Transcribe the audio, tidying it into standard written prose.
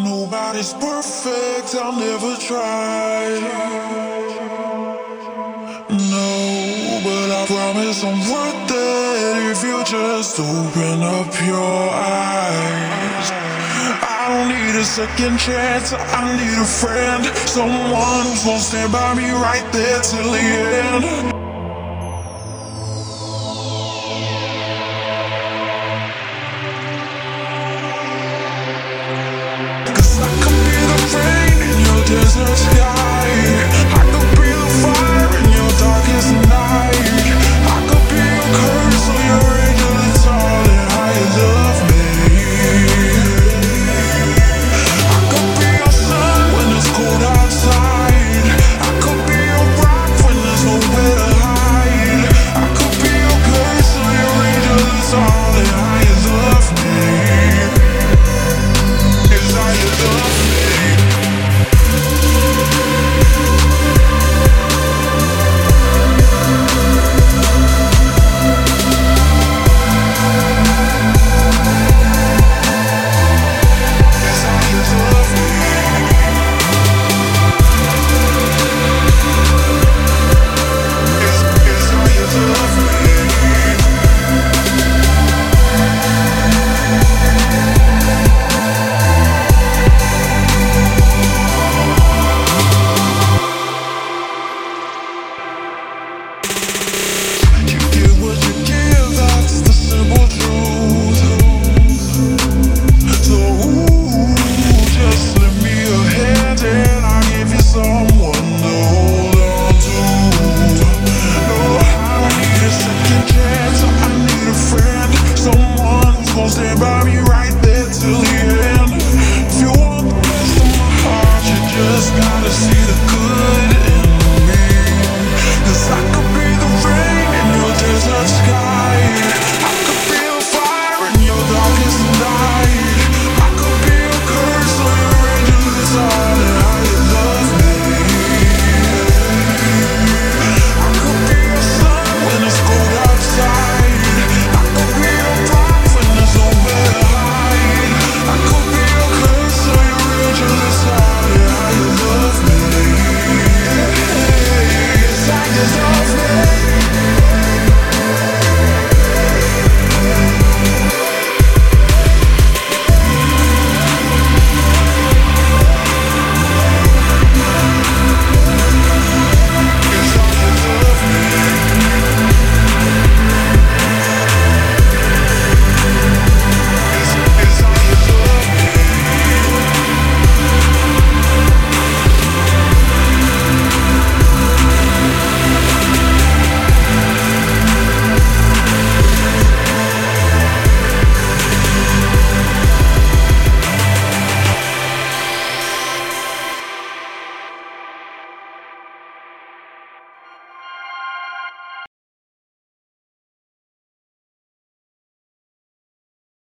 Nobody's perfect, I'll never try. No, but I promise I'm worth it if you just open up your eyes. I don't need a second chance, I need a friend, someone who's gonna stand by me right there till the end. Desert sky, I could be the fire in your darkest night. I could be your curse or your angel that's all and how you love me. I could be your sun when it's cold outside. I could be your rock when there's nowhere to hide. I could be your curse or your angel that's all and how you love me. It's how you love me. Stand by me right there till the end. If you want the best of my heart, you just gotta see the good.